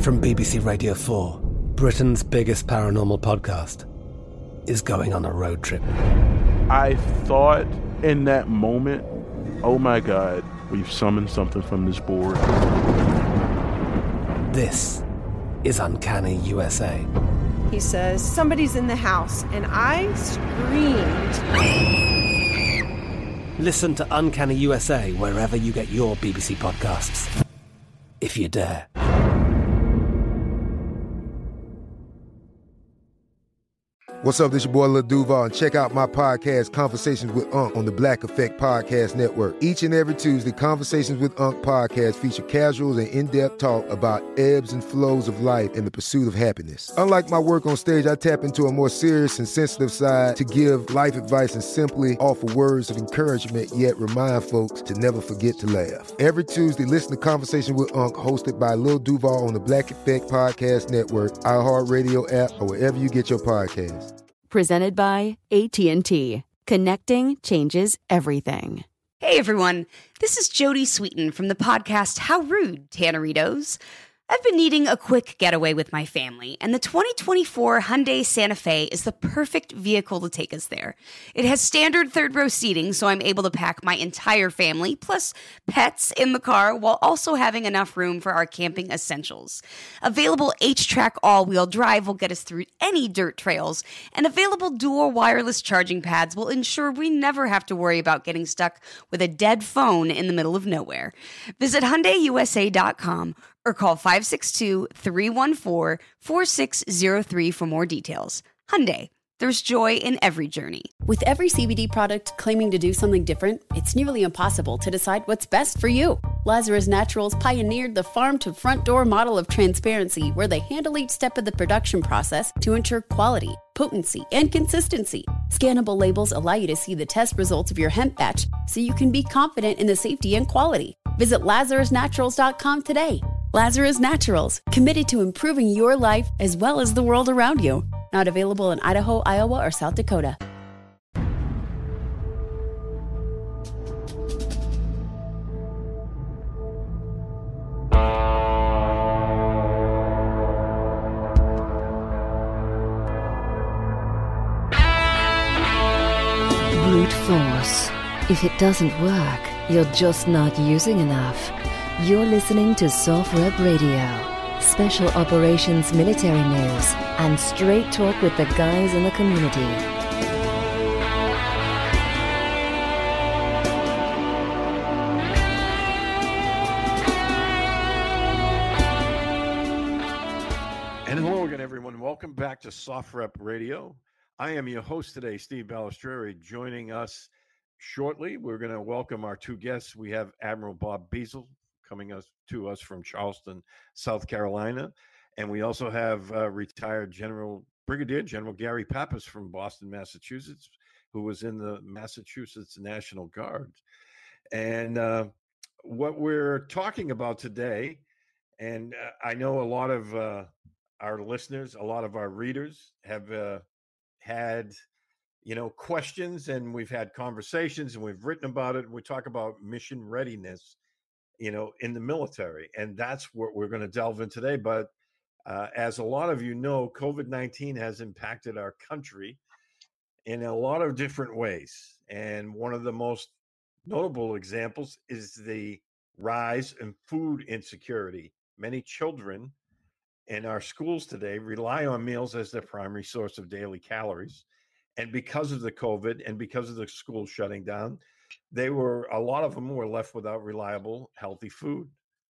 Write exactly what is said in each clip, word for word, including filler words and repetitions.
From B B C Radio four, Britain's biggest paranormal podcast is going on a road trip. I thought in that moment, oh my God, we've summoned something from this board. This is Uncanny U S A. He says, somebody's in the house, and I screamed. Listen to Uncanny U S A wherever you get your B B C podcasts, if you dare. What's up, this your boy Lil Duval, and check out my podcast, Conversations with Unc, on the Black Effect Podcast Network. Each and every Tuesday, Conversations with Unc podcast feature casuals and in-depth talk about ebbs and flows of life and the pursuit of happiness. Unlike my work on stage, I tap into a more serious and sensitive side to give life advice and simply offer words of encouragement, yet remind folks to never forget to laugh. Every Tuesday, listen to Conversation with Unc, hosted by Lil Duval on the Black Effect Podcast Network, iHeartRadio app, or wherever you get your podcasts. Presented by A T and T. Connecting changes everything. Hey everyone, this is Jodie Sweetin from the podcast How Rude, Tanneritos. I've been needing a quick getaway with my family, and the twenty twenty-four Hyundai Santa Fe is the perfect vehicle to take us there. It has standard third-row seating, so I'm able to pack my entire family, plus pets, in the car, while also having enough room for our camping essentials. Available H-Track all-wheel drive will get us through any dirt trails, and available dual wireless charging pads will ensure we never have to worry about getting stuck with a dead phone in the middle of nowhere. Visit Hyundai U S A dot com or call five six two, three one four, four six zero three for more details. Hyundai, there's joy in every journey. With every C B D product claiming to do something different, it's nearly impossible to decide what's best for you. Lazarus Naturals pioneered the farm-to-front-door model of transparency, where they handle each step of the production process to ensure quality, potency, and consistency. Scannable labels allow you to see the test results of your hemp batch, so you can be confident in the safety and quality. Visit Lazarus Naturals dot com today. Lazarus Naturals, committed to improving your life as well as the world around you. Not available in Idaho, Iowa, or South Dakota. Brute force. If it doesn't work, you're just not using enough. You're listening to Soft Rep Radio, special operations military news, and straight talk with the guys in the community. And hello again, everyone. Welcome back to Soft Rep Radio. I am your host today, Steve Balistreri. Joining us shortly, we're going to welcome our two guests. We have Admiral Bob Beazle coming us to us from Charleston, South Carolina. And we also have uh, retired General Brigadier General Gary Pappas from Boston, Massachusetts, who was in the Massachusetts National Guard. And uh, what we're talking about today, and uh, I know a lot of uh, our listeners, a lot of our readers have uh, had, you know, questions, and we've had conversations, and we've written about it. And we talk about mission readiness, you know, in the military. And that's what we're going to delve in today. But uh, as a lot of you know, COVID nineteen has impacted our country in a lot of different ways. And one of the most notable examples is the rise in food insecurity. Many children in our schools today rely on meals as their primary source of daily calories. And because of the COVID and because of the schools shutting down, they were, a lot of them were left without reliable, healthy food.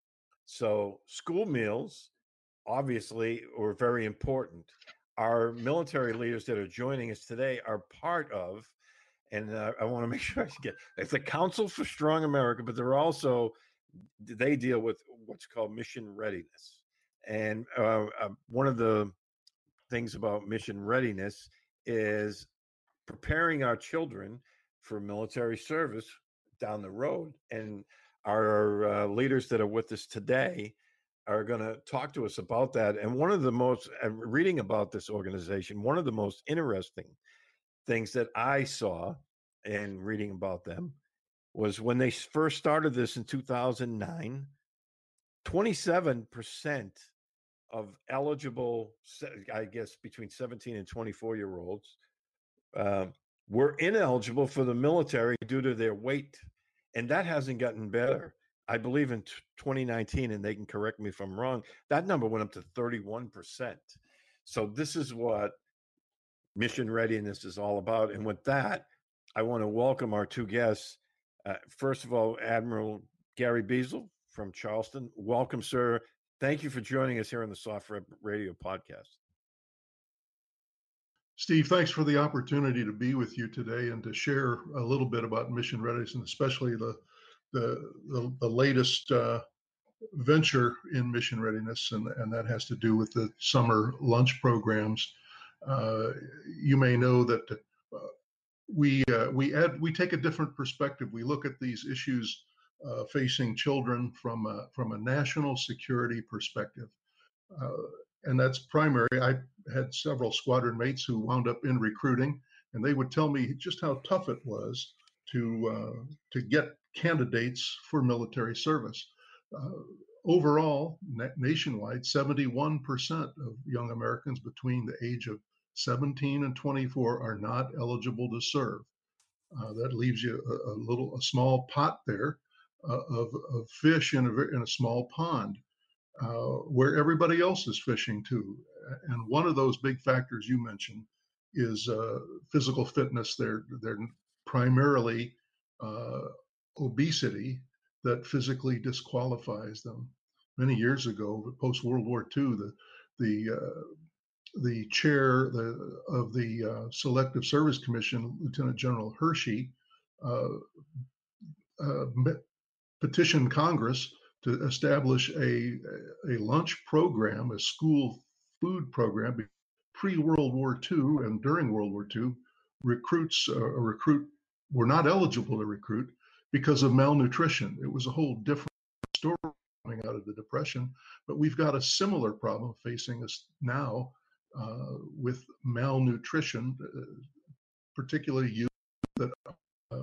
So school meals obviously were very important. Our military leaders that are joining us today are part of, and uh, I want to make sure I get, it's the Council for Strong America, but they're also, they deal with what's called mission readiness. And uh, uh, one of the things about mission readiness is preparing our children for military service down the road. And our uh, leaders that are with us today are going to talk to us about that. And one of the most, uh, reading about this organization, one of the most interesting things that I saw in reading about them was when they first started this in two thousand nine, twenty-seven percent of eligible, I guess, between seventeen and twenty-four year olds uh, were ineligible for the military due to their weight. And that hasn't gotten better. I believe in twenty nineteen, and they can correct me if I'm wrong, that number went up to thirty-one percent. So this is what mission readiness is all about. And with that, I want to welcome our two guests. Uh, first of all, Admiral Gary Beazle from Charleston. Welcome, sir. Thank you for joining us here on the SOFREP Radio podcast. Steve, thanks for the opportunity to be with you today and to share a little bit about mission readiness, and especially the the the, the latest uh, venture in mission readiness, and, and that has to do with the summer lunch programs. Uh, you may know that uh, we uh, we add we take a different perspective. We look at these issues uh, facing children from a, from a national security perspective. Uh, and that's primary. I had several squadron mates who wound up in recruiting, and they would tell me just how tough it was to uh, to get candidates for military service. Uh, overall, na- nationwide, seventy-one percent of young Americans between the age of seventeen and twenty-four are not eligible to serve. Uh, that leaves you a, a little, a small pot there uh, of, of fish in a, in a small pond. Uh, where everybody else is fishing too. And one of those big factors you mentioned is uh, physical fitness. They're, they're primarily uh, obesity that physically disqualifies them. Many years ago, post-World War Two, the, the, uh, the chair the, of the uh, Selective Service Commission, Lieutenant General Hershey, uh, uh, petitioned Congress to establish a, a lunch program, a school food program, pre-World War Two and during World War Two. Recruits, uh, recruit were not eligible to recruit because of malnutrition. It was a whole different story coming out of the Depression, but we've got a similar problem facing us now uh, with malnutrition, uh, particularly youth that uh,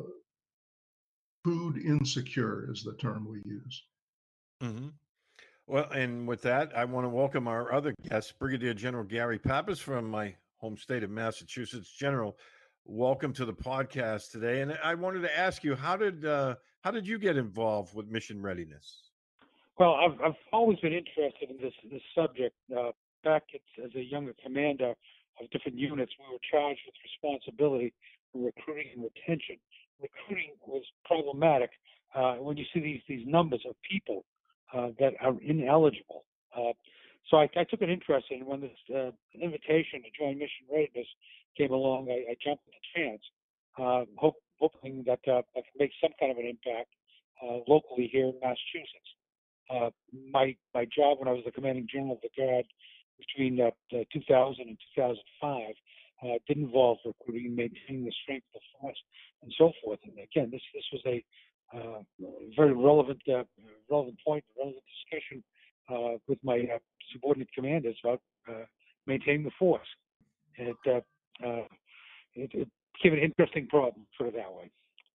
food insecure is the term we use. Mm-hmm. Well, and with that, I want to welcome our other guest, Brigadier General Gary Pappas from my home state of Massachusetts. General, welcome to the podcast today. And I wanted to ask you, how did uh, how did you get involved with mission readiness? Well, I've I've always been interested in this this subject. Uh, back at, as a younger commander of different units, we were charged with responsibility for recruiting and retention. Recruiting was problematic uh, when you see these these numbers of people Uh, that are ineligible. Uh, so I, I took an interest in when this uh, invitation to join Mission Readiness came along. I, I jumped at the chance, uh, hope, hoping that uh, I could make some kind of an impact uh, locally here in Massachusetts. Uh, my my job when I was the commanding general of the Guard between uh, two thousand and two thousand five uh, did involve recruiting and maintaining the strength of the force and so forth. And again, this this was a Uh, very relevant, uh, relevant point, relevant discussion uh, with my uh, subordinate commanders about uh, maintaining the force. And it, uh, uh, it, it became an interesting problem, put it that way.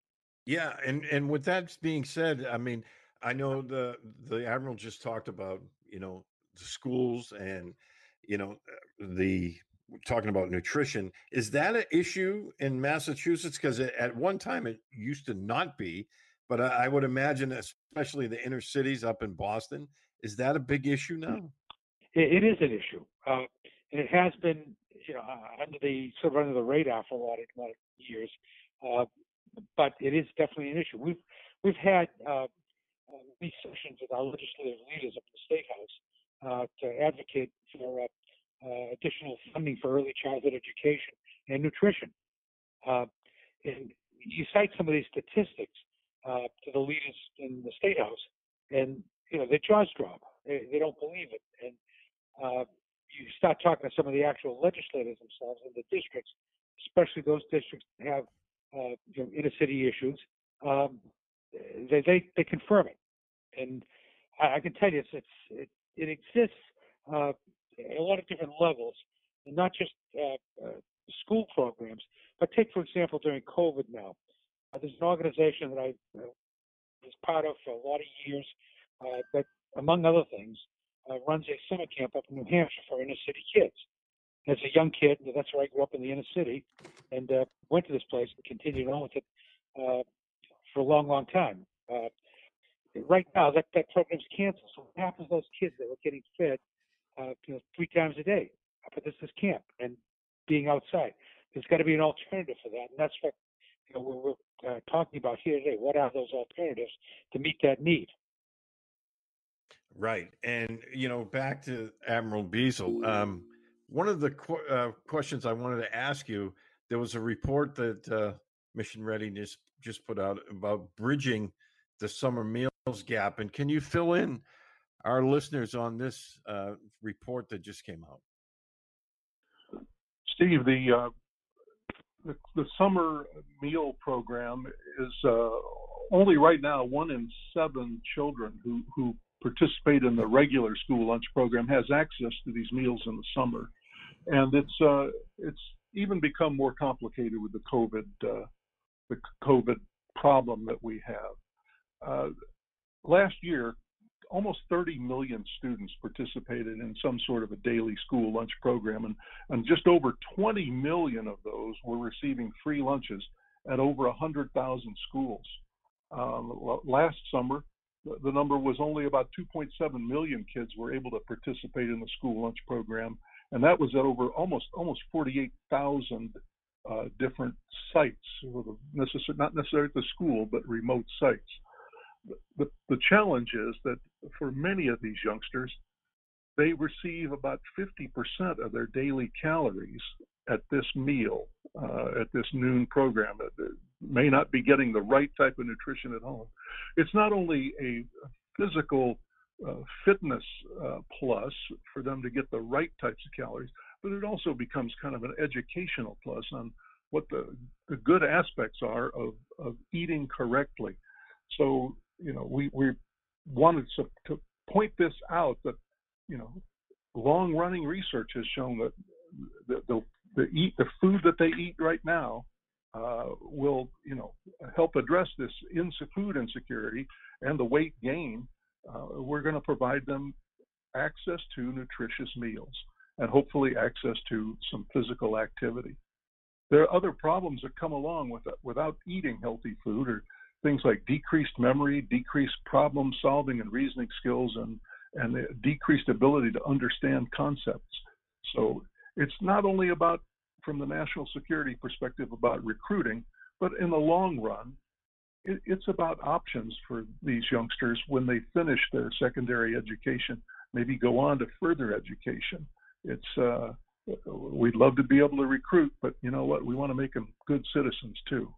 Yeah, and and with that being said, I mean, I know the the Admiral just talked about, you know, the schools and, you know, the talking about nutrition. Is that an issue in Massachusetts? Because at one time it used to not be. But I would imagine, especially the inner cities up in Boston, is that a big issue now? It, it is an issue, uh, and it has been, you know, uh, under the sort of under the radar for a lot of, a lot of years. Uh, but it is definitely an issue. We've we've had uh, uh, these sessions with our legislative leaders up in the State House uh, to advocate for uh, uh, additional funding for early childhood education and nutrition. Uh, and you cite some of these statistics Uh, to the leaders in the State House, and you know their jaws drop. They, they don't believe it, and uh, you start talking to some of the actual legislators themselves in the districts, especially those districts that have uh, you know, inner city issues. Um, they, they they confirm it, and I, I can tell you it's, it's it, it exists uh, at a lot of different levels, and not just uh, uh, school programs. But take for example during COVID now. Uh, there's an organization that I uh, was part of for a lot of years uh, that, among other things, uh, runs a summer camp up in New Hampshire for inner city kids. As a young kid, that's where I grew up in the inner city, and uh, went to this place and continued on with it uh, for a long, long time. Uh, right now, that, that program's canceled. So what happens to those kids that were getting fed uh, you know, three times a day up at this, this camp and being outside? There's got to be an alternative for that, and that's what you know, we're, we're uh, talking about here today. What are those alternatives to meet that need? Right. And, you know, back to Admiral Beazle, um, one of the qu- uh, questions I wanted to ask you, there was a report that uh, Mission Readiness just put out about bridging the summer meals gap. And can you fill in our listeners on this uh, report that just came out? Steve, the, uh, the, the summer meal program is uh, only right now one in seven children who, who participate in the regular school lunch program has access to these meals in the summer. And it's uh, it's even become more complicated with the COVID uh, the COVID problem that we have. Uh, last year, almost thirty million students participated in some sort of a daily school lunch program, and, and just over twenty million of those were receiving free lunches at over one hundred thousand schools. Um, last summer, the number was only about two point seven million kids were able to participate in the school lunch program, and that was at over almost almost forty-eight thousand uh, different sites, necessar- not necessarily at the school, but remote sites. The, the challenge is that for many of these youngsters, they receive about fifty percent of their daily calories at this meal, uh, at this noon program. They may not be getting the right type of nutrition at home. It's not only a physical uh, fitness uh, plus for them to get the right types of calories, but it also becomes kind of an educational plus on what the, the good aspects are of, of eating correctly. So, you know, we, we wanted to, to point this out that, you know, long-running research has shown that the, the, the, eat, the food that they eat right now uh, will, you know, help address this ins- food insecurity and the weight gain. Uh, we're going to provide them access to nutritious meals and hopefully access to some physical activity. There are other problems that come along with it without eating healthy food, or things like decreased memory, decreased problem solving and reasoning skills, and, and the decreased ability to understand concepts. So it's not only about, from the national security perspective, about recruiting, but in the long run, it, it's about options for these youngsters when they finish their secondary education, maybe go on to further education. It's uh, we'd love to be able to recruit, but you know what? We want to make them good citizens too.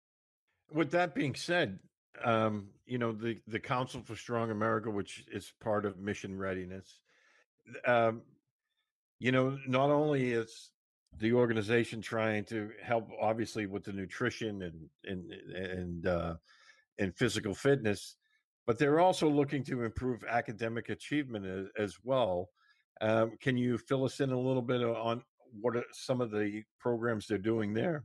With that being said, um, you know, the, the Council for Strong America, which is part of Mission Readiness, um, you know, not only is the organization trying to help, obviously, with the nutrition and and and uh, and physical fitness, but they're also looking to improve academic achievement as, as well. Um, can you fill us in a little bit on what are some of the programs they're doing there?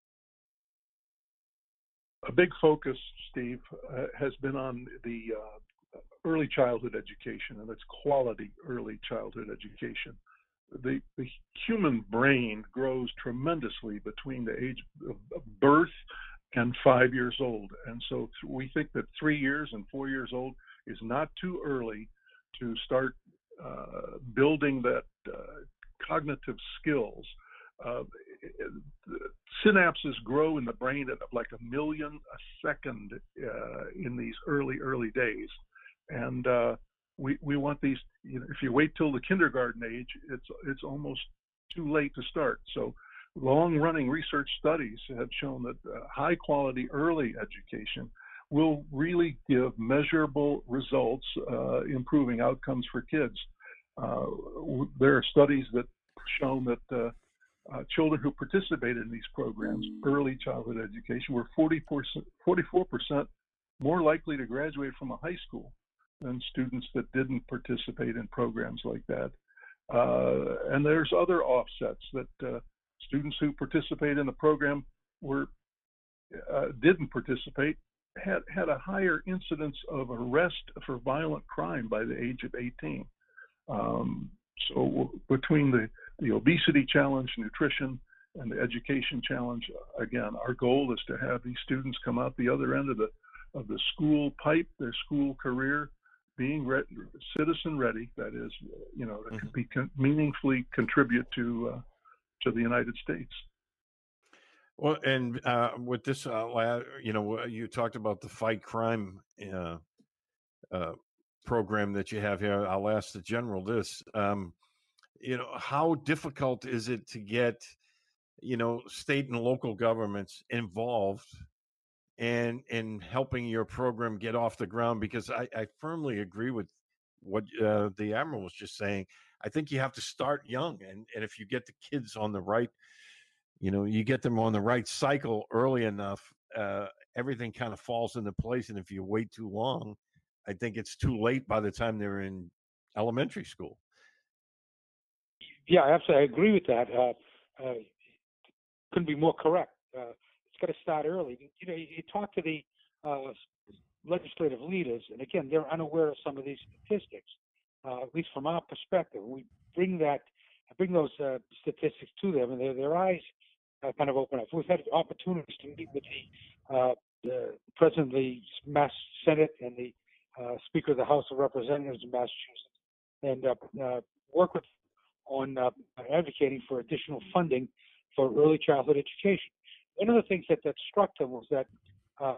A big focus, Steve, uh, has been on the uh, early childhood education, and it's quality early childhood education. The, the human brain grows tremendously between the age of birth and five years old. And so we think that three years and four years old is not too early to start uh, building that uh, cognitive skills. Uh, synapses grow in the brain at like a million a second uh, in these early, early days. And uh, we we want these, you know, if you wait till the kindergarten age, it's it's almost too late to start. So long-running research studies have shown that uh, high-quality early education will really give measurable results, uh, improving outcomes for kids. Uh, there are studies that shown that uh, uh, children who participated in these programs, early childhood education, were forty-four percent more likely to graduate from a high school than students that didn't participate in programs like that. Uh, and there's other offsets that uh, students who participate in the program were uh, didn't participate had had a higher incidence of arrest for violent crime by the age of eighteen. Um, so between the, the obesity challenge, nutrition, and the education challenge, again, our goal is to have these students come out the other end of the of the school pipe, their school career, being re- citizen ready. That is, you know, to be con- meaningfully contribute to uh, to the United States. Well, and uh, with this, uh, you know, you talked about the fight crime uh, uh, program that you have here. I'll ask the general this. Um, you know, how difficult is it to get, you know, state and local governments involved and in helping your program get off the ground? Because I, I firmly agree with what uh, the Admiral was just saying. I think you have to start young, and, and if you get the kids on the right, you know, you get them on the right cycle early enough, uh, everything kind of falls into place. And if you wait too long, I think it's too late by the time they're in elementary school. Yeah, absolutely. I agree with that. Uh, uh, couldn't be more correct. Uh, it's got to start early. You know, you, you talk to the uh, legislative leaders, and again, they're unaware of some of these statistics, uh, at least from our perspective. We bring that, bring those uh, statistics to them, and their, their eyes uh, kind of open up. We've had opportunities to meet with the, uh, the President of the Mass Senate and the uh, Speaker of the House of Representatives in Massachusetts, and uh, uh, work with on uh, advocating for additional funding for early childhood education. One of the things that, that struck them was that uh,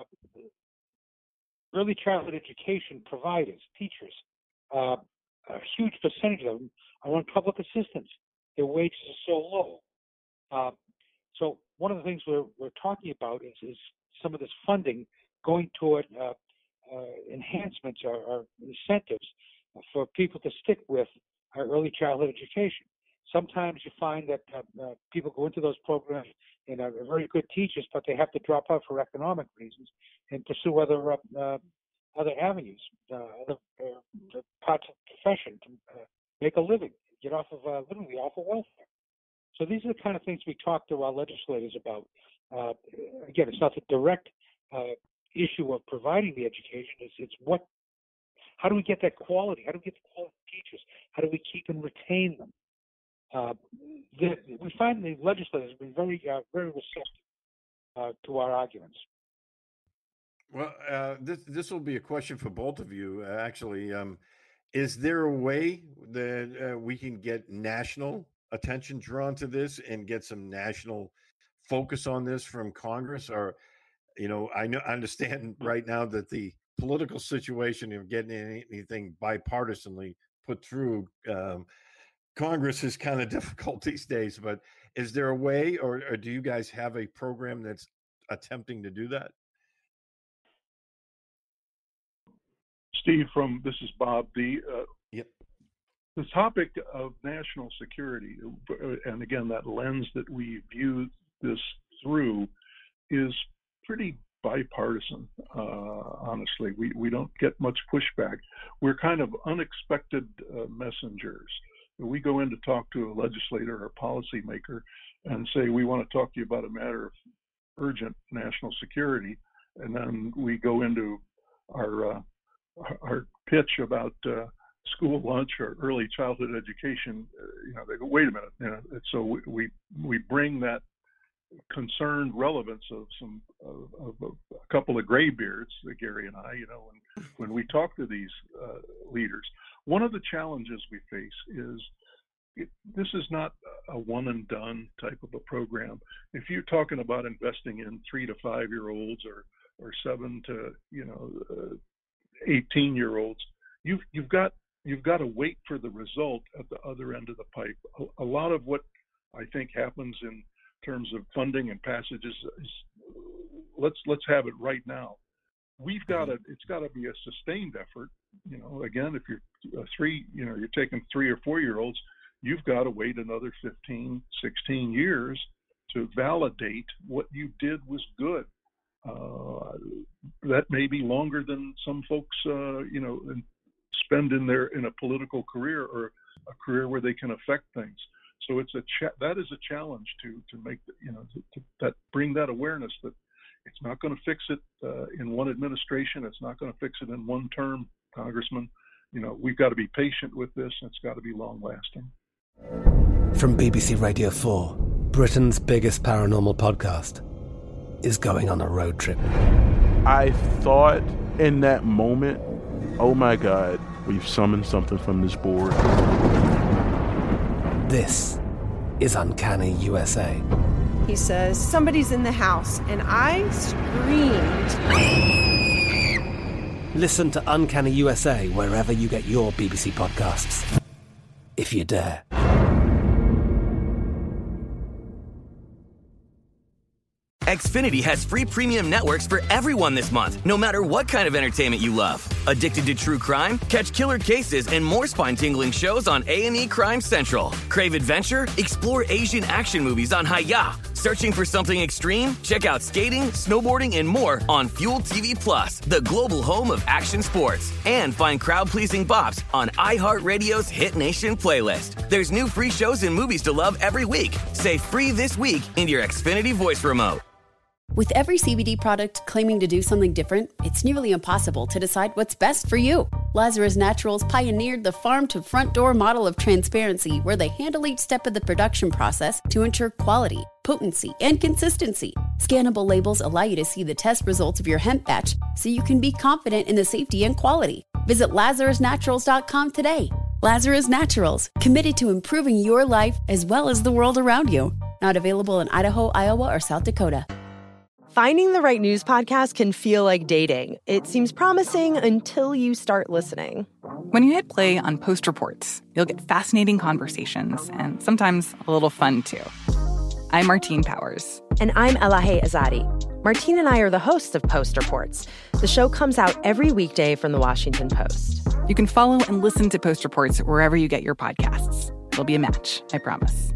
early childhood education providers, teachers, uh, a huge percentage of them are on public assistance. Their wages are so low. Uh, so one of the things we're, we're talking about is, is some of this funding going toward uh, uh, enhancements or, or incentives for people to stick with our early childhood education. Sometimes you find that uh, uh, people go into those programs and are very good teachers, but they have to drop out for economic reasons and pursue other uh, uh, other avenues, uh, other uh, parts of the profession to uh, make a living, get off of uh, literally off of welfare. So these are the kind of things we talk to our legislators about. Uh, again, it's not the direct uh, issue of providing the education. It's it's what, how do we get that quality? How do we get the quality teachers? How do we keep and retain them? Uh, the, we find the legislators have been very, uh, very receptive uh, to our arguments. Well, uh, this this will be a question for both of you. Uh, actually, um, is there a way that uh, we can get national attention drawn to this and get some national focus on this from Congress? Or, you know, I know I understand right now that the political situation of getting anything bipartisanly put through um, Congress is kind of difficult these days, but is there a way, or, or do you guys have a program that's attempting to do that? Steve, from this is Bob. The uh, yep. the topic of national security, and again that lens that we view this through, is pretty bipartisan. Uh, honestly, we we don't get much pushback. We're kind of unexpected uh, messengers. We go in to talk to a legislator or policymaker and say, we want to talk to you about a matter of urgent national security. And then we go into our uh, our pitch about uh, school lunch or early childhood education. Uh, you know, they go, wait a minute. You know, so we, we we bring that concerned relevance of some of, of, of a couple of graybeards, Gary and I. You know, when when we talk to these uh, leaders. One of the challenges we face is it, this is not a one and done type of a program. If you're talking about investing in three to five year olds or or seven to you know uh, eighteen year olds, you've you've got you've got to wait for the result at the other end of the pipe. A, a lot of what I think happens in terms of funding and passages is let's let's have it right now. We've got to, it's got to be a sustained effort. You know, again, if you're a three, you know, you're taking three or four year olds, you've got to wait another fifteen, sixteen years to validate what you did was good. Uh, that may be longer than some folks, uh, you know, spend in their, in a political career or a career where they can affect things. So it's a, cha- that is a challenge to, to make, you know, to, to that bring that awareness that it's not going to fix it uh, in one administration. It's not going to fix it in one term, Congressman. you know, we've got to be patient with this, and it's got to be long lasting. From B B C Radio four, Britain's biggest paranormal podcast is going on a road trip. I thought in that moment, oh my God, we've summoned something from this board. This is Uncanny U S A. He says, somebody's in the house, and I screamed. Listen to Uncanny U S A wherever you get your B B C podcasts, if you dare. Xfinity has free premium networks for everyone this month, no matter what kind of entertainment you love. Addicted to true crime? Catch killer cases and more spine-tingling shows on A and E Crime Central. Crave adventure? Explore Asian action movies on Hi-Ya. Searching for something extreme? Check out skating, snowboarding, and more on Fuel T V Plus, the global home of action sports. And find crowd-pleasing bops on iHeartRadio's Hit Nation playlist. There's new free shows and movies to love every week. Say free this week in your Xfinity voice remote. With every C B D product claiming to do something different, it's nearly impossible to decide what's best for you. Lazarus Naturals pioneered the farm-to-front-door model of transparency, where they handle each step of the production process to ensure quality, potency, and consistency. Scannable labels allow you to see the test results of your hemp batch, so you can be confident in the safety and quality. Visit lazarus naturals dot com today. Lazarus Naturals, committed to improving your life as well as the world around you. Not available in Idaho, Iowa, or South Dakota. Finding the right news podcast can feel like dating. It seems promising until you start listening. When you hit play on Post Reports, you'll get fascinating conversations and sometimes a little fun, too. I'm Martine Powers. And I'm Elahe Azadi. Martine and I are the hosts of Post Reports. The show comes out every weekday from The Washington Post. You can follow and listen to Post Reports wherever you get your podcasts. It'll be a match, I promise.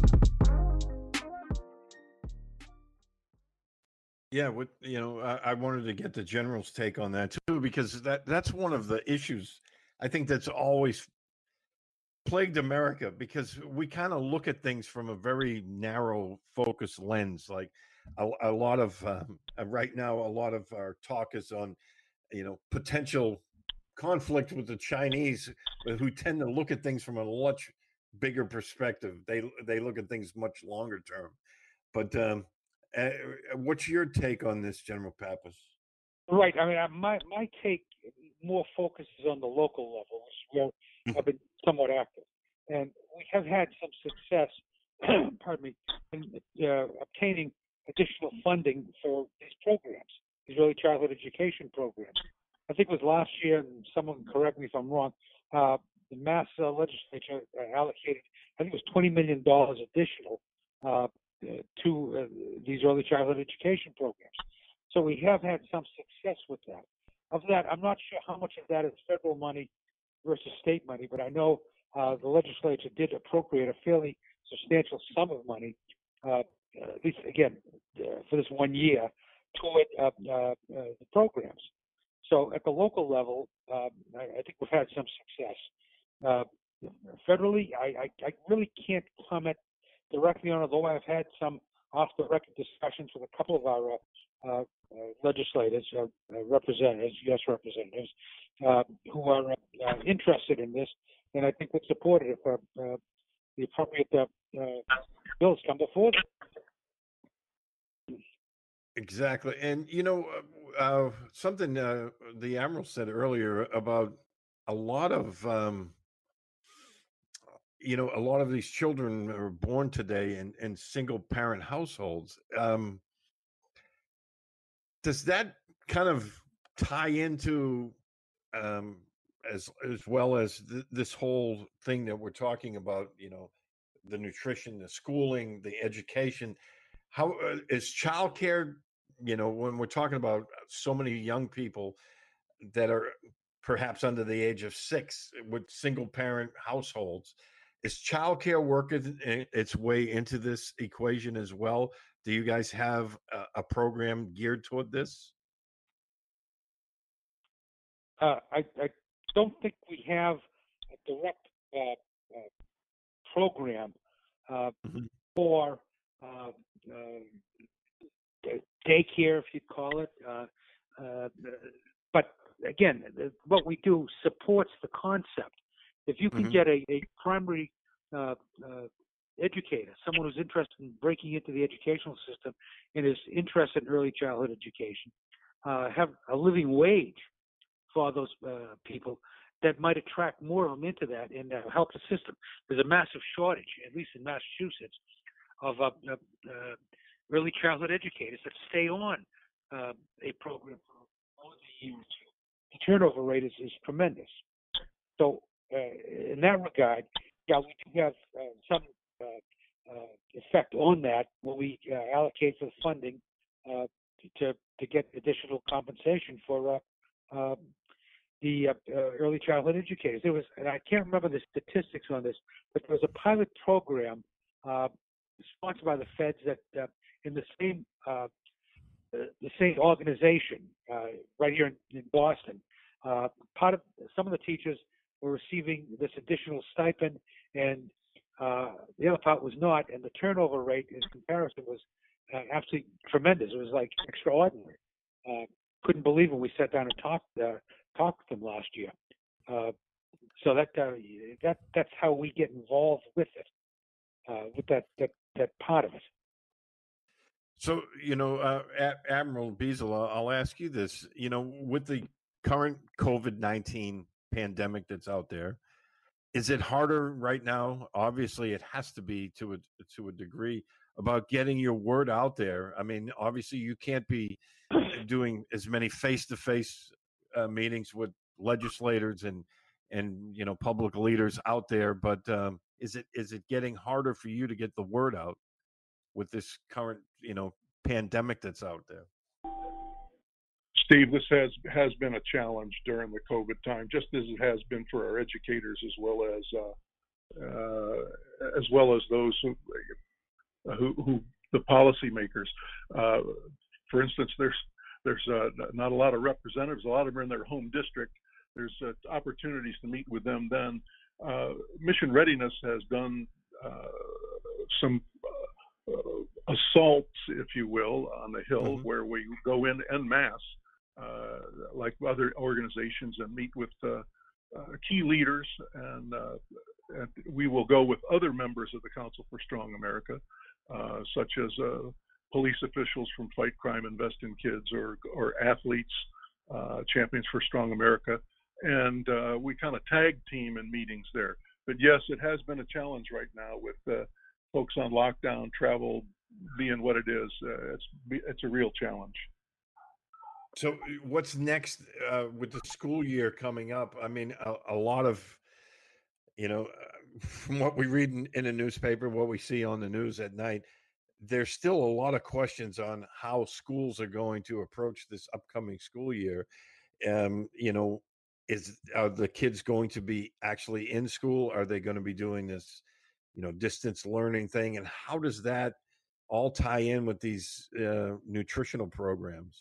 Yeah, what you know, I, I wanted to get the general's take on that too, because that that's one of the issues I think that's always plagued America, because we kind of look at things from a very narrow focus lens. Like a, a lot of um, right now, a lot of our talk is on, you know, potential conflict with the Chinese, who tend to look at things from a much bigger perspective. They they look at things much longer term. But um, uh, what's your take on this, General Pappas? Right. I mean, my my take more focuses on the local level, where I've been somewhat active, and we have had some success. pardon me, in uh, obtaining additional funding for these programs, these early childhood education programs. I think it was last year, and someone can correct me if I'm wrong. Uh, the Mass uh, Legislature uh, allocated, I think it was twenty million dollars additional uh, to uh, these early childhood education programs. So we have had some success with that. Of that, I'm not sure how much of that is federal money versus state money, but I know uh, the legislature did appropriate a fairly substantial sum of money, uh, at least, again, uh, for this one year, toward uh, uh, uh, the programs. So at the local level, uh, I, I think we've had some success. Uh, federally, I, I, I really can't comment directly on it, although I've had some off-the-record discussions with a couple of our uh, uh, legislators, uh, uh, representatives, U S representatives, uh, who are uh, interested in this, and I think would support it if uh, uh, the appropriate uh, uh, bills come before them. Exactly. And, you know, uh, something uh, the Admiral said earlier about a lot of, um, you know, a lot of these children are born today in, in single parent households. Um, does that kind of tie into um, as as well as th- this whole thing that we're talking about, you know, the nutrition, the schooling, the education? How uh, is childcare, you know, when we're talking about so many young people that are perhaps under the age of six with single parent households, is childcare working its way into this equation as well? Do you guys have a, a program geared toward this? Uh, I, I don't think we have a direct uh, uh, program uh, mm-hmm. for uh, uh, daycare, if you'd call it. Uh, uh, but again, what we do supports the concept. If you can Mhm. get a, a primary uh, uh, educator, someone who's interested in breaking into the educational system and is interested in early childhood education, uh, have a living wage for those uh, people, that might attract more of them into that and uh, help the system. There's a massive shortage, at least in Massachusetts, of uh, uh, uh, early childhood educators that stay on uh, a program for more than a year or two. The turnover rate is, is tremendous. So uh, in that regard, yeah, we do have uh, some uh, uh, effect on that when we uh, allocate for funding uh, to to get additional compensation for uh, uh, the uh, uh, early childhood educators. There was, and I can't remember the statistics on this, but there was a pilot program uh, sponsored by the feds that uh, in the same uh, the same organization uh, right here in, in Boston. Uh, part of some of the teachers were receiving this additional stipend, and uh, the other part was not. And the turnover rate in comparison was uh, absolutely tremendous. It was like extraordinary. Uh, couldn't believe when we sat down and talked uh, talked with them last year. Uh, so that uh, that that's how we get involved with it, uh, with that, that that part of it. So, you know, uh, A- Admiral Beazle, I'll I'll ask you this. You know, with the current COVID nineteen pandemic that's out there, is it harder right now? Obviously, it has to be to a to a degree about getting your word out there. I mean, obviously, you can't be doing as many face-to-face uh, meetings with legislators and and you know public leaders out there. But um, is it is it getting harder for you to get the word out with this current, you know, pandemic that's out there? Steve, this has has been a challenge during the COVID time, just as it has been for our educators, as well as uh, uh, as well as those who who, who the policymakers. Uh, for instance, there's there's uh, not a lot of representatives. A lot of them are in their home district. There's uh, opportunities to meet with them. Then uh, Mission Readiness has done uh, some uh, assaults, if you will, on the Hill, mm-hmm. where we go in en masse, uh, like other organizations, and meet with uh, uh, key leaders. And, uh, and we will go with other members of the Council for Strong America, uh, such as uh, police officials from Fight Crime, Invest in Kids, or or athletes, uh, Champions for Strong America. And uh, we kind of tag team in meetings there. But yes, it has been a challenge right now with uh, folks on lockdown, travel being what it is. Uh, it's it's a real challenge. So what's next uh, with the school year coming up? I mean, a, a lot of, you know, from what we read in, in a newspaper, what we see on the news at night, there's still a lot of questions on how schools are going to approach this upcoming school year. Um, you know, is are the kids going to be actually in school? Are they going to be doing this, you know, distance learning thing? And how does that all tie in with these uh, nutritional programs?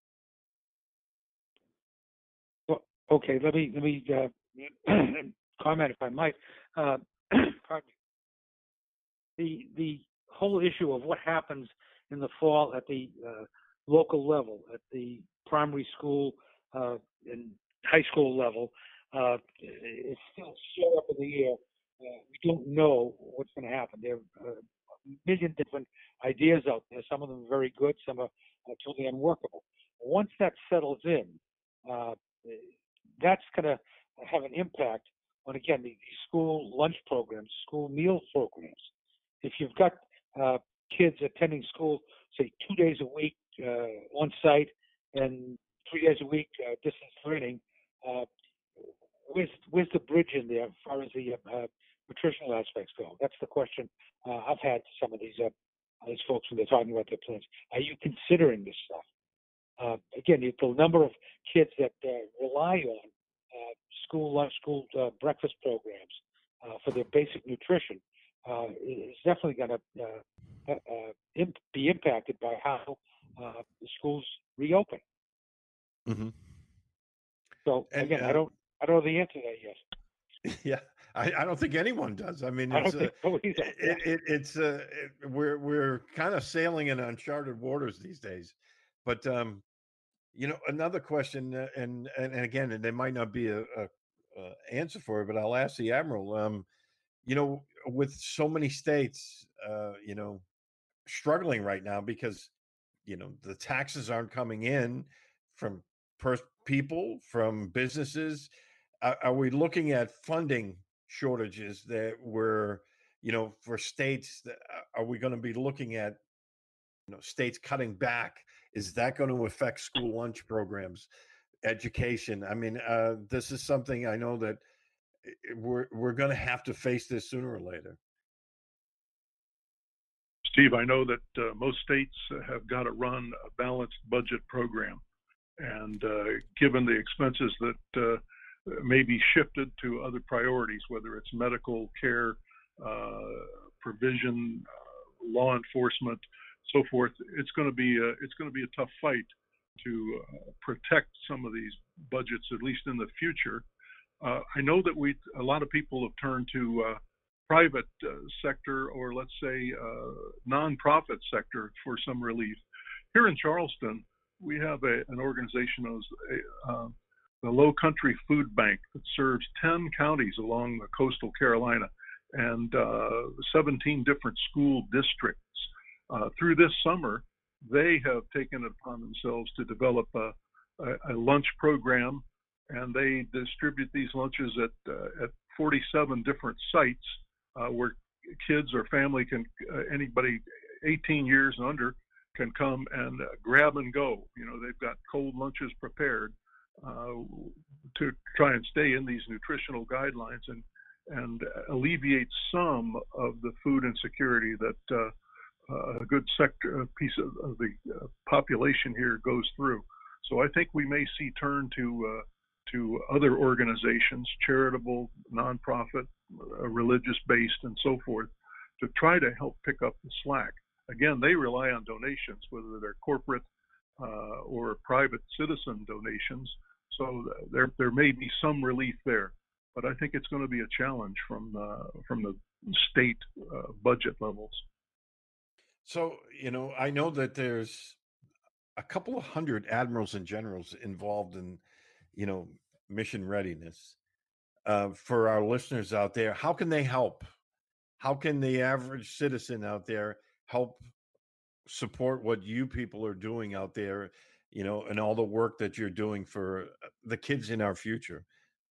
Well, okay, let me let me uh, comment if I might. Uh, pardon me. The the whole issue of what happens in the fall at the uh, local level, at the primary school uh, and high school level, uh, is still so up in the air. Uh, we don't know what's going to happen. There are uh, a million different ideas out there. Some of them are very good. Some are uh, totally unworkable. Once that settles in, uh, that's going to have an impact on, again, the, the school lunch programs, school meal programs. If you've got uh, kids attending school, say, two days a week uh, on site and three days a week uh, distance learning, uh, where's, where's the bridge in there as far as the uh, nutritional aspects go? That's the question uh, I've had to some of these uh, these folks when they're talking about their plans. Are you considering this stuff? Uh, again, the number of kids that uh, rely on uh, school lunch, school uh, breakfast programs uh, for their basic nutrition uh, is definitely going to uh, uh, imp- be impacted by how uh, the schools reopen. Mm-hmm. So and, again, uh, I don't, I don't know the answer to that yet. Yeah, I, I don't think anyone does. I mean, I it's, don't think so either. it, it, it's uh, it, we're we're kind of sailing in uncharted waters these days. But um, You know, another question, uh, and, and and again, and there might not be a, a, a answer for it, but I'll ask the Admiral. Um, you know, with so many states, uh, you know, struggling right now because, you know, the taxes aren't coming in from per- people, from businesses. Uh, are we looking at funding shortages that were, you know, for states? That, are we going to be looking at, you know, states cutting back? Is that going to affect school lunch programs, education? I mean, uh, this is something I know that we're we're going to have to face this sooner or later. Steve, I know that uh, most states have got to run a balanced budget program, and uh, given the expenses that uh, may be shifted to other priorities, whether it's medical care, uh, provision, uh, law enforcement, so forth, it's going to be a, it's going to be a tough fight to uh, protect some of these budgets, at least in the future. Uh, I know that we a lot of people have turned to uh, private uh, sector, or let's say uh, nonprofit sector, for some relief. Here in Charleston, we have a, an organization known as uh, the Low Country Food Bank that serves ten counties along the coastal Carolina and uh, seventeen different school districts. Uh, through this summer, they have taken it upon themselves to develop a, a, a lunch program, and they distribute these lunches at uh, at forty-seven different sites uh, where kids or family can, uh, anybody eighteen years and under can come and uh, grab and go. You know, they've got cold lunches prepared uh, to try and stay in these nutritional guidelines and and alleviate some of the food insecurity that uh, a good sector, a piece of, of the uh, population here goes through. So I think we may see turn to uh, to other organizations, charitable, nonprofit, uh, religious-based, and so forth, to try to help pick up the slack. Again, they rely on donations, whether they're corporate uh, or private citizen donations. So there there may be some relief there, but I think it's going to be a challenge from uh, from the state uh, budget levels. So, you know, I know that there's a couple of hundred admirals and generals involved in, you know, mission readiness. Uh, for our listeners out there, how can they help? How can the average citizen out there help support what you people are doing out there, you know, and all the work that you're doing for the kids in our future?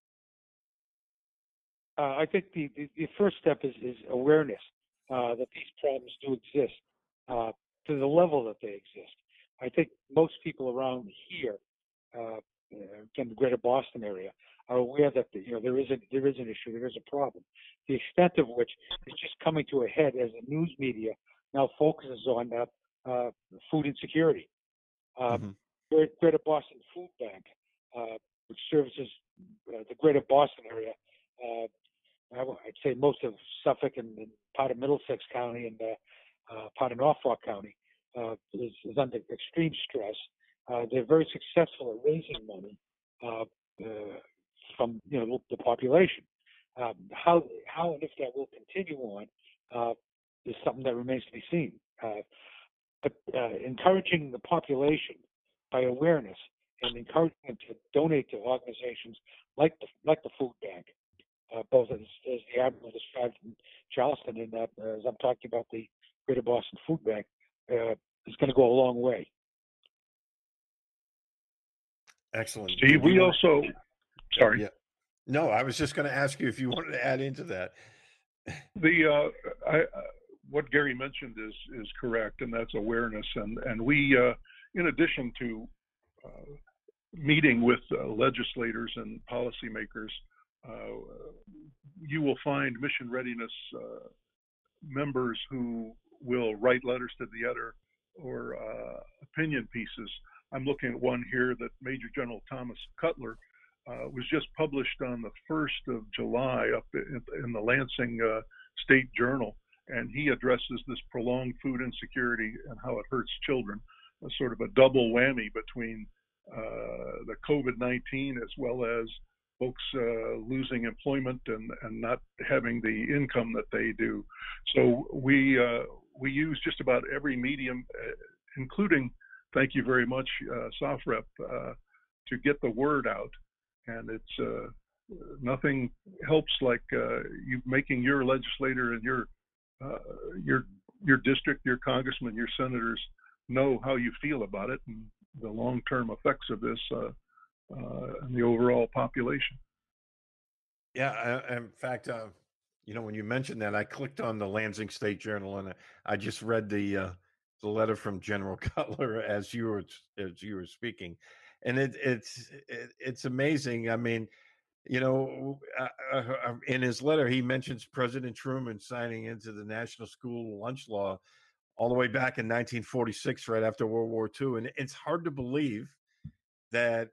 Uh, I think the, the, the first step is, is awareness uh, that these problems do exist. Uh, to the level that they exist. I think most people around here, uh, in the greater Boston area, are aware that the, you know there is a there is an issue, there is a problem. The extent of which is just coming to a head as the news media now focuses on uh, uh, food insecurity. Uh, mm-hmm. Greater Boston Food Bank, uh, which services uh, the greater Boston area, uh, I'd say most of Suffolk and, and part of Middlesex County and uh, Uh, part of Norfolk County uh, is, is under extreme stress. Uh, they're very successful at raising money uh, uh, from you know the population. Um, how how and if that will continue on uh, is something that remains to be seen. Uh, but uh, encouraging the population by awareness and encouraging them to donate to organizations like the like the food bank, uh, both as, as the Admiral described in Charleston, and uh, as I'm talking about the Greater Boston Food Bank, uh, is going to go a long way. Excellent. Steve, we also, sorry. Yeah. No, I was just going to ask you if you wanted to add into that. The uh, I, uh, what Gary mentioned is is correct, and that's awareness. And and we, uh, in addition to uh, meeting with uh, legislators and policymakers, uh, you will find mission readiness uh, members who will write letters to the editor or uh, opinion pieces. I'm looking at one here that Major General Thomas Cutler uh, was just published on the first of July up in, in the Lansing uh, State Journal, and he addresses this prolonged food insecurity and how it hurts children, a sort of a double whammy between uh, the COVID nineteen as well as folks uh, losing employment and, and not having the income that they do. So we uh, we use just about every medium, uh, including thank you very much, uh, SOFREP, uh, to get the word out. And it's uh, nothing helps like uh, you making your legislator and your uh, your your district, your congressmen, your senators know how you feel about it and the long-term effects of this uh, uh, and the overall population. Yeah, I, in fact, uh, you know, when you mentioned that, I clicked on the Lansing State Journal and I just read the uh, the letter from General Cutler as you were as you were speaking, and it it's it, it's amazing. I mean, you know, uh, uh, in his letter, he mentions President Truman signing into the National School Lunch Law all the way back in nineteen forty-six, right after World War Two. And it's hard to believe that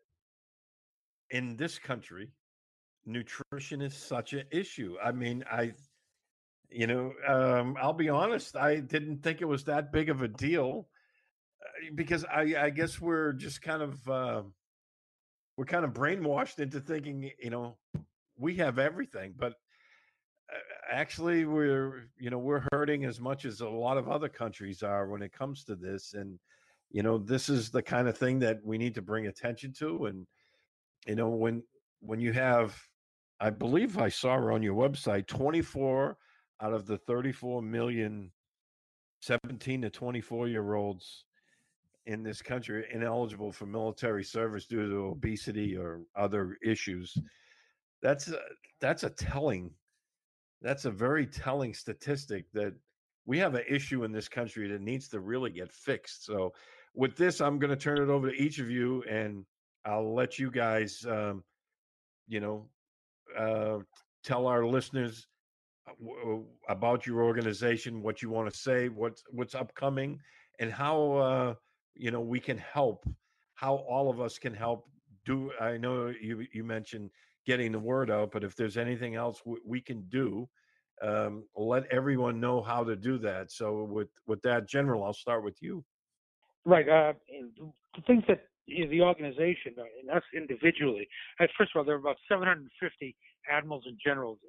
in this country, nutrition is such an issue. I mean, I, you know, um, I'll be honest, I didn't think it was that big of a deal uh, because I, I guess we're just kind of, uh, we're kind of brainwashed into thinking, you know, we have everything, but actually we're, you know, we're hurting as much as a lot of other countries are when it comes to this. And, you know, this is the kind of thing that we need to bring attention to. And, you know, when, when you have, I believe I saw on your website, twenty-four out of the thirty-four million seventeen to twenty-four year olds in this country are ineligible for military service due to obesity or other issues. That's a, that's a telling, that's a very telling statistic that we have an issue in this country that needs to really get fixed. So with this, I'm going to turn it over to each of you and I'll let you guys, um, you know, uh, tell our listeners w- about your organization, what you want to say, what's, what's upcoming, and how, uh, you know, we can help, how all of us can help do. I know you, you mentioned getting the word out, but if there's anything else w- we can do, um, let everyone know how to do that. So with, with that, General, I'll start with you. Right. Uh, the things that you know, the organization and us individually, uh, first of all, there are about seven hundred fifty admirals and generals.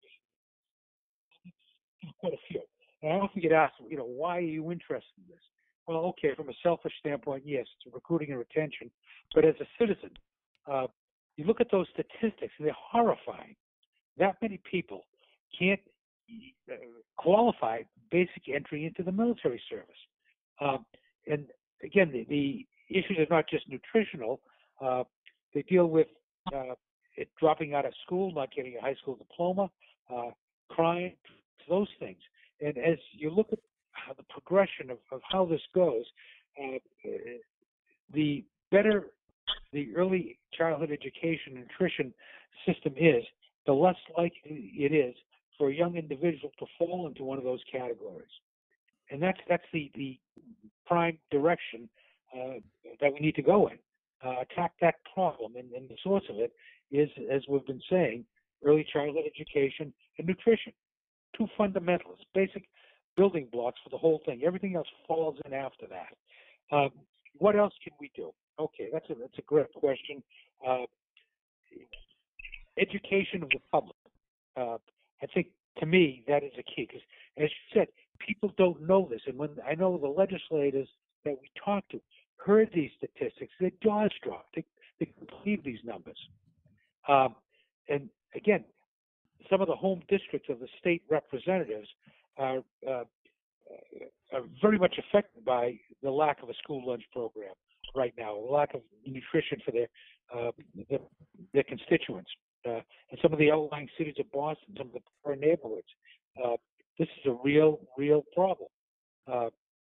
Quite a few. And I often get asked, you know, why are you interested in this? Well, okay, from a selfish standpoint, yes, it's recruiting and retention. But as a citizen, uh, you look at those statistics, and they're horrifying. That many people can't uh, qualify basic entry into the military service. Uh, and again, the, the issues are not just nutritional. Uh, they deal with uh, it dropping out of school, not getting a high school diploma, uh, crime, those things. And as you look at how the progression of, of how this goes, uh, the better the early childhood education nutrition system is, the less likely it is for a young individual to fall into one of those categories. And that's that's the, the prime direction uh, that we need to go in. Uh, attack that problem, and, and the source of it is, as we've been saying, early childhood education and nutrition. Two fundamentals, basic building blocks for the whole thing. Everything else falls in after that. Um, what else can we do? Okay, that's a that's a great question. Uh, education of the public. Uh, I think to me that is a key because, as you said, people don't know this, and when I know the legislators that we talk to heard these statistics, their jaws dropped. They, they couldn't believe these numbers. Um, and again, some of the home districts of the state representatives are, uh, are very much affected by the lack of a school lunch program right now, the lack of nutrition for their uh, their, their constituents. Uh, and some of the outlying cities of Boston, some of the poor neighborhoods, uh, this is a real, real problem. Uh,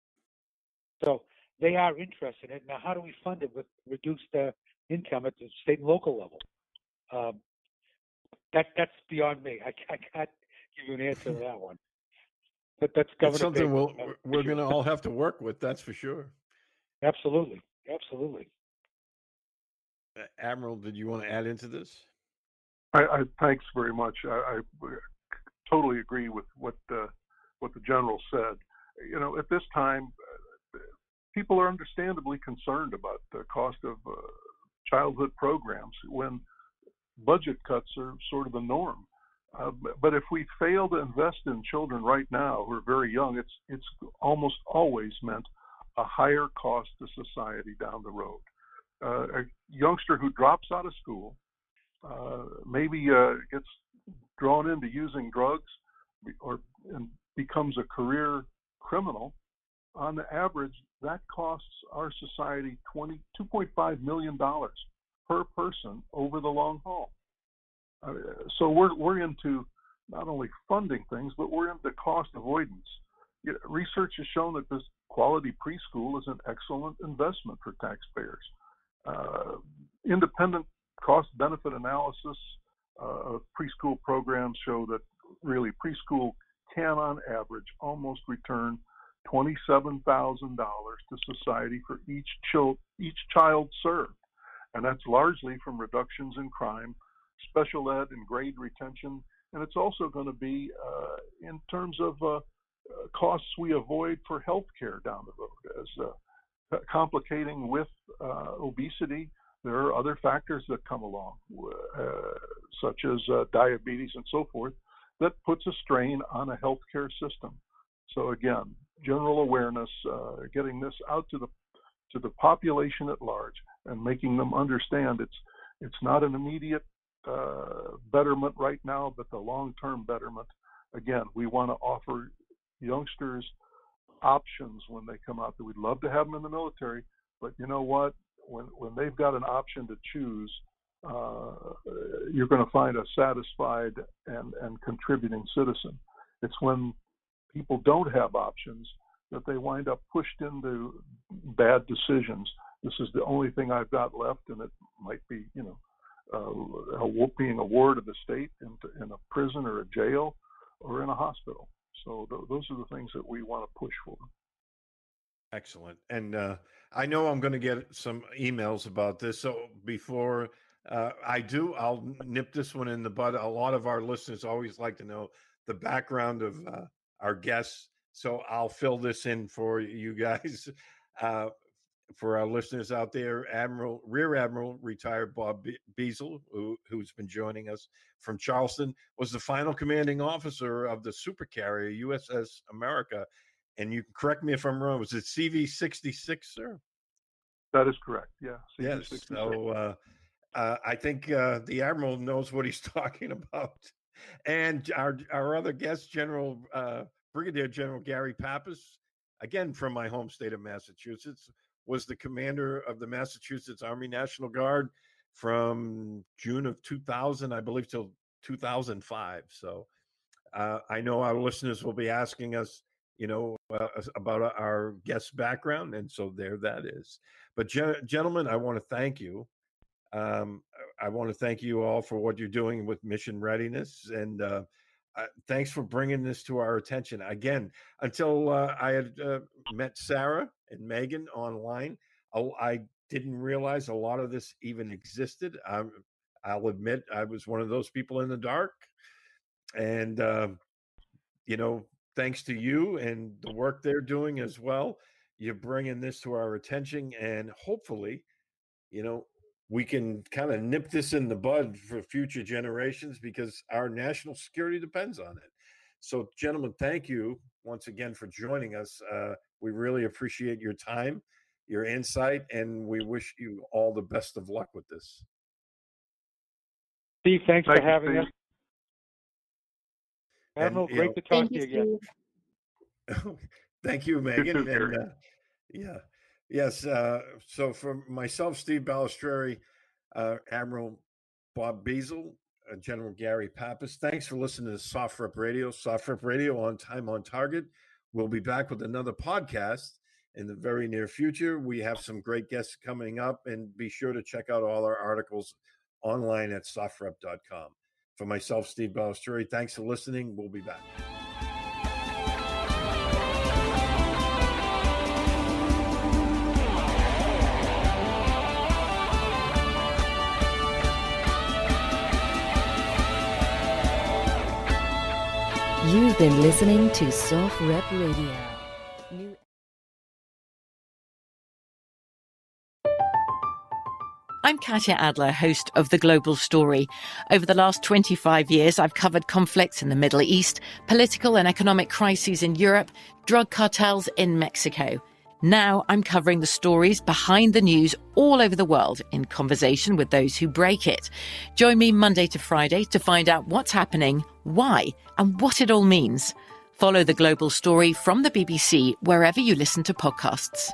so they are interested in it. Now, how do we fund it with reduced uh, income at the state and local level? Um, that that's beyond me. I, I can't give you an answer to that one. But that's It's something we'll, we're going to all have to work with. That's for sure. Absolutely, absolutely. Uh, Admiral, did you want to add into this? I, I thanks very much. I, I totally agree with what the what the general said. You know, at this time, uh, people are understandably concerned about the cost of uh, childhood programs when budget cuts are sort of the norm. Uh, but if we fail to invest in children right now who are very young, it's it's almost always meant a higher cost to society down the road. Uh, a youngster who drops out of school, uh, maybe uh, gets drawn into using drugs or and becomes a career criminal, on the average, that costs our society two point five million dollars per person over the long haul. Uh, so we're we're into not only funding things, but we're into cost avoidance. You know, research has shown that this quality preschool is an excellent investment for taxpayers. Uh, independent cost-benefit analysis uh, of preschool programs show that really preschool can, on average, almost return twenty-seven thousand dollars to society for each, chil- each child served. And that's largely from reductions in crime, special ed and grade retention, and it's also going to be uh, in terms of uh, uh, costs we avoid for health care down the road. As uh, complicating with uh, obesity, there are other factors that come along, uh, such as uh, diabetes and so forth, that puts a strain on a healthcare system. So again, general awareness, uh, getting this out to the to the population at large, and making them understand it's it's not an immediate uh, betterment right now, but the long-term betterment. Again, we want to offer youngsters options when they come out. That we'd love to have them in the military, but you know what? When when they've got an option to choose, uh, you're going to find a satisfied and, and contributing citizen. It's when people don't have options that they wind up pushed into bad decisions. This is the only thing I've got left, and it might be, you know, uh, being a ward of the state in, in a prison or a jail or in a hospital. So th- those are the things that we want to push for. Excellent. And uh, I know I'm going to get some emails about this. So before uh, I do, I'll nip this one in the bud. A lot of our listeners always like to know the background of uh, our guests. So I'll fill this in for you guys. Uh, for our listeners out there, Admiral, Rear Admiral retired Bob Be- Beazle, who, who's been joining us from Charleston, was the final commanding officer of the supercarrier U S S America. And you can correct me if I'm wrong. Was it C V sixty-six, sir? That is correct. Yeah. C V yes. sixty-six. So uh, uh, I think uh, the Admiral knows what he's talking about. And our our other guest, General uh, Brigadier General Gary Pappas, again from my home state of Massachusetts, was the commander of the Massachusetts Army National Guard from June of two thousand, I believe, till two thousand five. So uh, I know our listeners will be asking us, you know, uh, about our guest's background, and so there that is. But gen- gentlemen, I want to thank you. Um, I want to thank you all for what you're doing with mission readiness, and uh, uh, thanks for bringing this to our attention. Again, until uh, I had uh, met Sarah and Megan online, I, I didn't realize a lot of this even existed. I'm, I'll admit I was one of those people in the dark, and uh, you know, thanks to you and the work they're doing as well, you're bringing this to our attention, and hopefully, you know, we can kind of nip this in the bud for future generations, because our national security depends on it. So, gentlemen, thank you once again for joining us. Uh, we really appreciate your time, your insight, and we wish you all the best of luck with this. Steve, thanks Thank for you, having Steve. us. Admiral, And, you great know, to talk Thank to you, you again. Steve. Thank you, Megan. too, Gary. And uh, yeah, yes. Uh, so for myself, Steve Balistreri, uh, Admiral Bob Beazle, uh, General Gary Pappas, thanks for listening to Soft Rep Radio. Soft Rep Radio, on time, on target. We'll be back with another podcast in the very near future. We have some great guests coming up, and be sure to check out all our articles online at soft rep dot com. For myself, Steve Balistreri, thanks for listening. We'll be back. You've been listening to Soft Rep Radio. New- I'm Katya Adler, host of The Global Story. Over the last twenty-five years, I've covered conflicts in the Middle East, political and economic crises in Europe, drug cartels in Mexico. Now I'm covering the stories behind the news all over the world in conversation with those who break it. Join me Monday to Friday to find out what's happening, why, and what it all means. Follow The Global Story from the B B C wherever you listen to podcasts.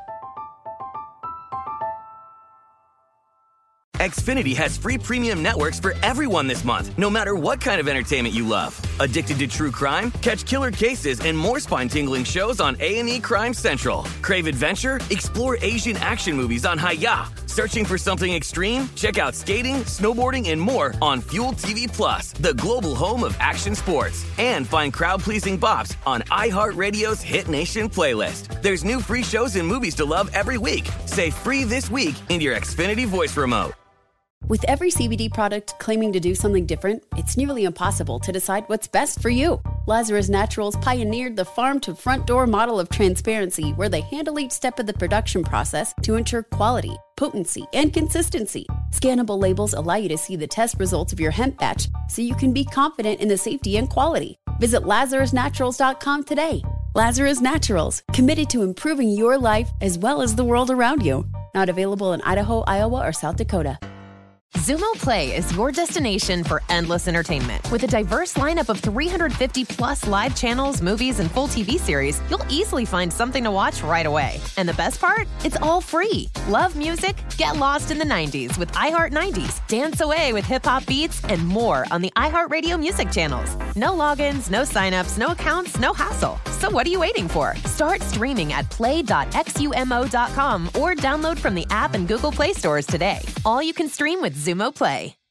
Xfinity has free premium networks for everyone this month, no matter what kind of entertainment you love. Addicted to true crime? Catch killer cases and more spine-tingling shows on A and E Crime Central. Crave adventure? Explore Asian action movies on Hayya. Searching for something extreme? Check out skating, snowboarding, and more on Fuel T V Plus, the global home of action sports. And find crowd-pleasing bops on iHeartRadio's Hit Nation playlist. There's new free shows and movies to love every week. Say free this week in your Xfinity voice remote. With every C B D product claiming to do something different, it's nearly impossible to decide what's best for you. Lazarus Naturals pioneered the farm-to-front-door model of transparency, where they handle each step of the production process to ensure quality, potency, and consistency. Scannable labels allow you to see the test results of your hemp batch, so you can be confident in the safety and quality. Visit lazarus naturals dot com today. Lazarus Naturals, committed to improving your life as well as the world around you. Not available in Idaho, Iowa, or South Dakota. Xumo Play is your destination for endless entertainment. With a diverse lineup of three hundred fifty plus live channels, movies, and full T V series, you'll easily find something to watch right away. And the best part? It's all free. Love music? Get lost in the nineties with iHeart nineties. Dance away with hip-hop beats and more on the iHeartRadio music channels. No logins, no signups, no accounts, no hassle. So what are you waiting for? Start streaming at play dot xumo dot com or download from the app and Google Play stores today. All you can stream with Xumo Play.